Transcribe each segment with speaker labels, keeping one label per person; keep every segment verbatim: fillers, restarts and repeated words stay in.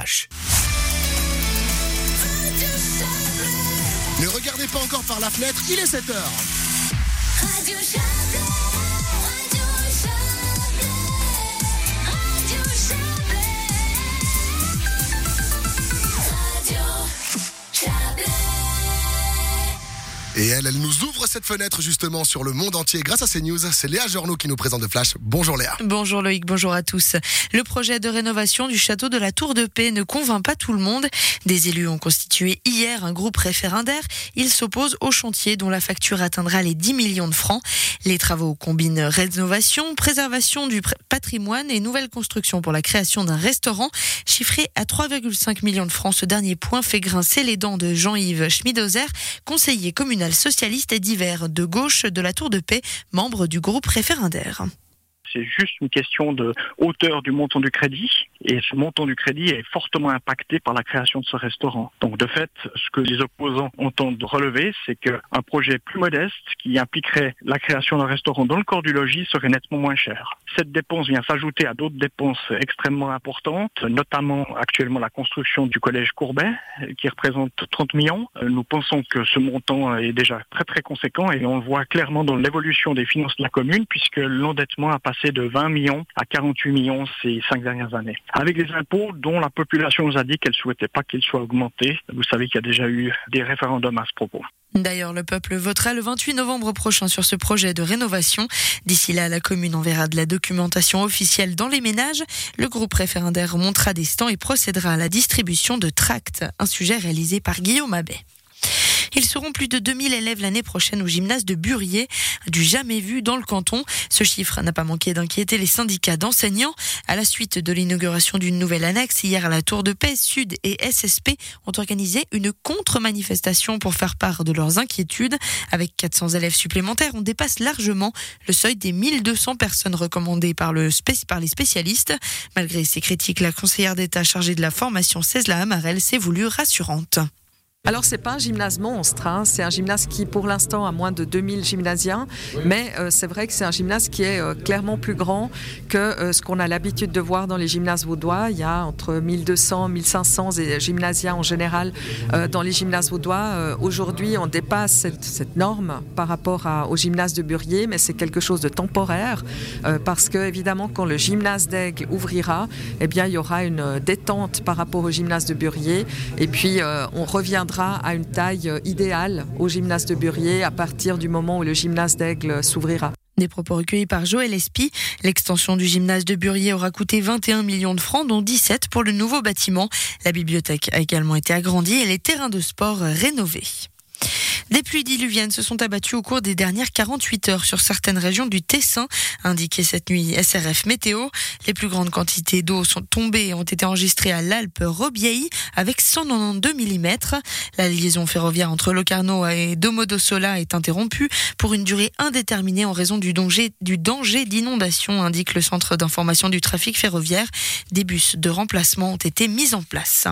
Speaker 1: Flash. Ne regardez pas encore par la fenêtre, il est sept heures. Radio Chablais, Radio Chablais, Radio Chablais, Radio Chablais. Et elle, elle nous ouvre cette fenêtre justement sur le monde entier grâce à CNews. C'est Léa Journeau qui nous présente de Flash. Bonjour Léa.
Speaker 2: Bonjour Loïc, bonjour à tous. Le projet de rénovation du château de la Tour de Paix ne convainc pas tout le monde. Des élus ont constitué hier un groupe référendaire. Ils s'opposent au chantier dont la facture atteindra les dix millions de francs. Les travaux combinent rénovation, préservation du patrimoine et nouvelle construction pour la création d'un restaurant. Chiffré à trois virgule cinq millions de francs, ce dernier point fait grincer les dents de Jean-Yves Schmidozer, conseiller communal socialiste et divers de gauche de la Tour de Paix, membre du groupe référendaire.
Speaker 3: C'est juste une question de hauteur du montant du crédit et ce montant du crédit est fortement impacté par la création de ce restaurant. Donc de fait, ce que les opposants entendent relever, c'est qu'un projet plus modeste qui impliquerait la création d'un restaurant dans le corps du logis serait nettement moins cher. Cette dépense vient s'ajouter à d'autres dépenses extrêmement importantes, notamment actuellement la construction du collège Courbet qui représente trente millions. Nous pensons que ce montant est déjà très très conséquent et on le voit clairement dans l'évolution des finances de la commune puisque l'endettement a passé de vingt millions à quarante-huit millions ces cinq dernières années. Avec les impôts dont la population nous a dit qu'elle ne souhaitait pas qu'ils soient augmentés. Vous savez qu'il y a déjà eu des référendums à ce propos.
Speaker 2: D'ailleurs, le peuple votera le vingt-huit novembre prochain sur ce projet de rénovation. D'ici là, la commune enverra de la documentation officielle dans les ménages. Le groupe référendaire montera des stands et procédera à la distribution de tracts. Un sujet réalisé par Guillaume Abbé. Ils seront plus de deux mille élèves l'année prochaine au gymnase de Burier, du jamais vu dans le canton. Ce chiffre n'a pas manqué d'inquiéter les syndicats d'enseignants. À la suite de l'inauguration d'une nouvelle annexe, hier à la Tour de Paix, Sud et S S P ont organisé une contre-manifestation pour faire part de leurs inquiétudes. Avec quatre cents élèves supplémentaires, on dépasse largement le seuil des mille deux cents personnes recommandées par, le spé- par les spécialistes. Malgré ces critiques, la conseillère d'État chargée de la formation, Cézla Amarel, s'est voulue rassurante.
Speaker 4: Alors c'est pas un gymnase monstre, hein. C'est un gymnase qui pour l'instant a moins de deux mille gymnasiens, mais euh, c'est vrai que c'est un gymnase qui est euh, clairement plus grand que euh, ce qu'on a l'habitude de voir dans les gymnases vaudois. Il y a entre mille deux cents, mille cinq cents gymnasiens en général euh, dans les gymnases vaudois. Euh, aujourd'hui on dépasse cette, cette norme par rapport à, au gymnase de Burier, mais c'est quelque chose de temporaire euh, parce que évidemment quand le gymnase d'Aigues ouvrira, eh bien il y aura une détente par rapport au gymnase de Burier et puis euh, on reviendra à une taille idéale au gymnase de Burier à partir du moment où le gymnase d'Aigle s'ouvrira.
Speaker 2: Des propos recueillis par Joël Espy. L'extension du gymnase de Burier aura coûté vingt et un millions de francs, dont dix-sept pour le nouveau bâtiment. La bibliothèque a également été agrandie et les terrains de sport rénovés. Des pluies diluviennes se sont abattues au cours des dernières quarante-huit heures sur certaines régions du Tessin, indiqué cette nuit S R F Météo. Les plus grandes quantités d'eau sont tombées et ont été enregistrées à l'Alpe-Robiailles avec cent quatre-vingt-douze millimètres. La liaison ferroviaire entre Locarno et Domodossola est interrompue pour une durée indéterminée en raison du danger, du danger d'inondation, indique le centre d'information du trafic ferroviaire. Des bus de remplacement ont été mis en place.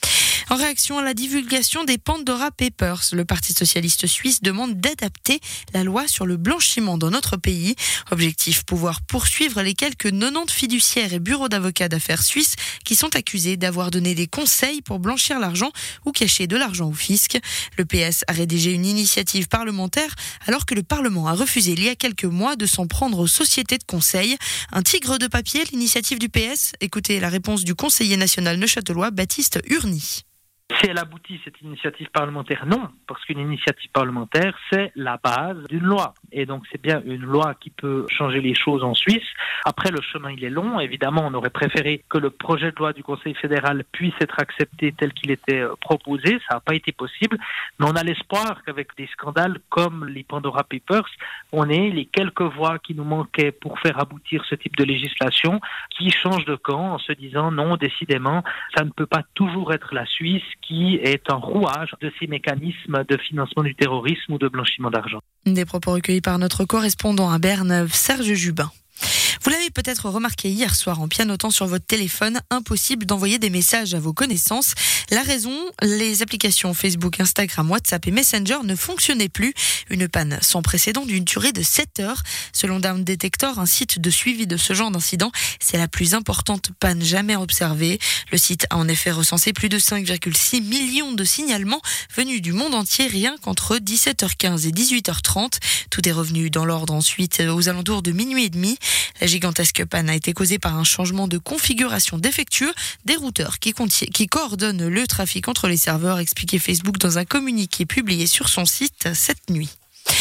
Speaker 2: En réaction à la divulgation des Pandora Papers, le Parti socialiste suisse demande d'adapter la loi sur le blanchiment dans notre pays. Objectif, pouvoir poursuivre les quelques quatre-vingt-dix fiduciaires et bureaux d'avocats d'affaires suisses qui sont accusés d'avoir donné des conseils pour blanchir l'argent ou cacher de l'argent au fisc. Le P S a rédigé une initiative parlementaire alors que le Parlement a refusé il y a quelques mois de s'en prendre aux sociétés de conseil. Un tigre de papier, l'initiative du P S. Écoutez la réponse du conseiller national neuchâtelois Baptiste Urny.
Speaker 5: Si elle aboutit, cette initiative parlementaire, non, parce qu'une initiative parlementaire, c'est la base d'une loi. Et donc, c'est bien une loi qui peut changer les choses en Suisse. Après, le chemin, il est long. Évidemment, on aurait préféré que le projet de loi du Conseil fédéral puisse être accepté tel qu'il était proposé. Ça n'a pas été possible. Mais on a l'espoir qu'avec des scandales comme les Pandora Papers, on ait les quelques voix qui nous manquaient pour faire aboutir ce type de législation qui changent de camp en se disant non, décidément, ça ne peut pas toujours être la Suisse qui est un rouage de ces mécanismes de financement du terrorisme ou de blanchiment d'argent.
Speaker 2: Des propos recueillis par notre correspondant à Berne, Serge Jubin. Vous l'avez peut-être remarqué hier soir en pianotant sur votre téléphone, impossible d'envoyer des messages à vos connaissances. La raison, les applications Facebook, Instagram, WhatsApp et Messenger ne fonctionnaient plus. Une panne sans précédent d'une durée de sept heures. Selon Down Detector, un site de suivi de ce genre d'incident, c'est la plus importante panne jamais observée. Le site a en effet recensé plus de cinq virgule six millions de signalements venus du monde entier rien qu'entre dix-sept heures quinze et dix-huit heures trente. Tout est revenu dans l'ordre ensuite aux alentours de minuit et demi. La gigantesque panne a été causée par un changement de configuration défectueux des routeurs qui, conti- qui coordonnent le trafic entre les serveurs, expliqué Facebook dans un communiqué publié sur son site cette nuit.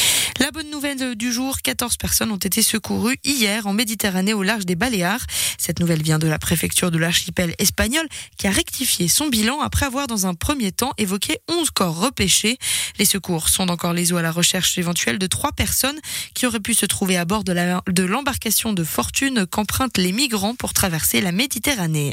Speaker 2: La bonne nouvelle du jour, quatorze personnes ont été secourues hier en Méditerranée au large des Baléares. Cette nouvelle vient de la préfecture de l'archipel espagnol qui a rectifié son bilan après avoir dans un premier temps évoqué onze corps repêchés. Les secours sondent encore les eaux à la recherche éventuelle de trois personnes qui auraient pu se trouver à bord de, la, de l'embarcation de fortune qu'empruntent les migrants pour traverser la Méditerranée.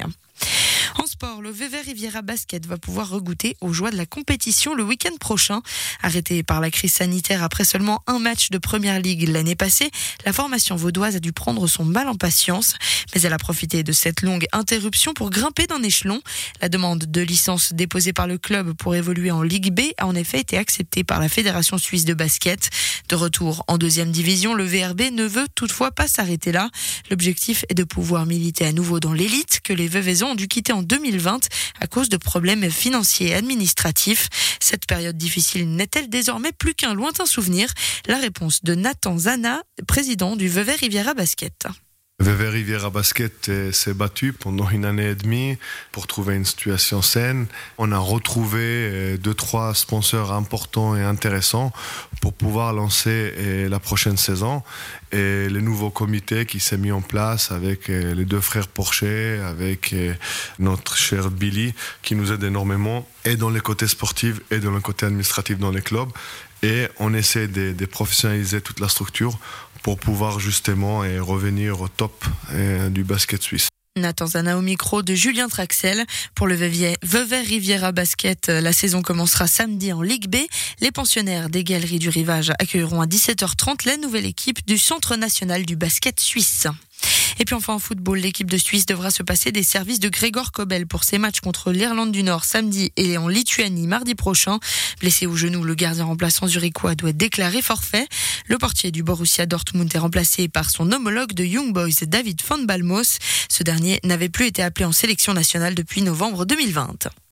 Speaker 2: En sport, le Vevey Riviera Basket va pouvoir regoûter aux joies de la compétition le week-end prochain. Arrêtée par la crise sanitaire après seulement un match de Première Ligue l'année passée, la formation vaudoise a dû prendre son mal en patience. Mais elle a profité de cette longue interruption pour grimper d'un échelon. La demande de licence déposée par le club pour évoluer en Ligue B a en effet été acceptée par la Fédération suisse de basket. De retour en deuxième division, le V R B ne veut toutefois pas s'arrêter là. L'objectif est de pouvoir militer à nouveau dans l'élite que les Veuvaisans ont dû quitter en deux mille vingt à cause de problèmes financiers et administratifs. Cette période difficile n'est-elle désormais plus qu'un lointain souvenir ? La réponse de Nathan Zana, président du Vevey Riviera Basket.
Speaker 6: Vevey Riviera Basket s'est battu pendant une année et demie pour trouver une situation saine. On a retrouvé deux, trois sponsors importants et intéressants pour pouvoir lancer la prochaine saison. Et le nouveau comité qui s'est mis en place avec les deux frères Porcher, avec notre cher Billy, qui nous aide énormément, et dans les côtés sportifs et dans le côté administratif dans les clubs. Et on essaie de, de professionnaliser toute la structure pour pouvoir justement et revenir au top et, du basket suisse.
Speaker 2: Nathan Zana au micro de Julien Traxel. Pour le Vevey Riviera Basket, la saison commencera samedi en Ligue B. Les pensionnaires des Galeries du Rivage accueilleront à dix-sept heures trente la nouvelle équipe du Centre national du basket suisse. Et puis enfin en football, l'équipe de Suisse devra se passer des services de Gregor Kobel pour ses matchs contre l'Irlande du Nord samedi et en Lituanie mardi prochain. Blessé au genou, le gardien remplaçant zurichois doit déclarer forfait. Le portier du Borussia Dortmund est remplacé par son homologue de Young Boys, David von Balmos. Ce dernier n'avait plus été appelé en sélection nationale depuis novembre deux mille vingt.